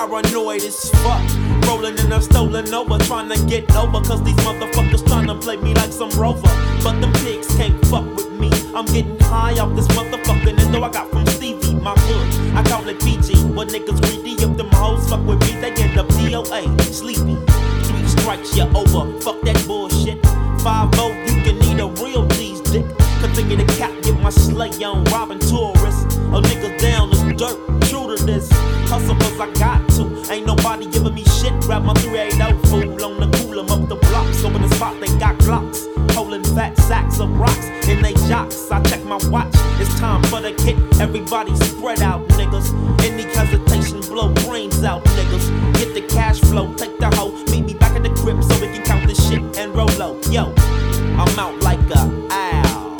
paranoid as fuck. Rolling in a stolen over, trying to get over. Cause these motherfuckers trying to play me like some rover. But them pigs can't fuck with me. I'm getting high off this motherfucking endo I got from Stevie, my hood. I call it PG, but niggas greedy. If them hoes fuck with me, they end up DOA, sleepy. 3 strikes, you're over, fuck that bullshit. 5-0, you can need a real G's dick. Continue to cap, get my slay on, robbing tourists. Oh, niggas down the dirt, true to this. Hustle cause I got to, ain't nobody giving me shit. Grab my 380 fool on the cool, I'm up the blocks. Over the spot, they got Glocks. Holding fat sacks of rocks in they jocks. I check my watch, it's time for the hit. Everybody spread out, niggas. Any hesitation, blow brains out, niggas. Get the cash flow, take the hoe. Meet me back at the crib so we can count this shit and roll low. Yo, I'm out like a owl.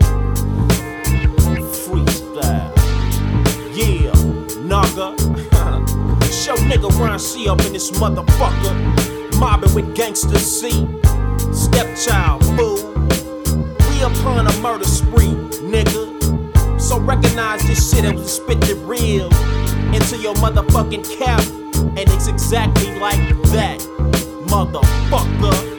Freestyle. Yeah, Naga. Show nigga Ron C up in this motherfucker. Mobbing with Gangsta C. Stepchild, fool. We upon a murder spree, nigga. So recognize this shit and spit it real into your motherfucking cap. And it's exactly like that, motherfucker.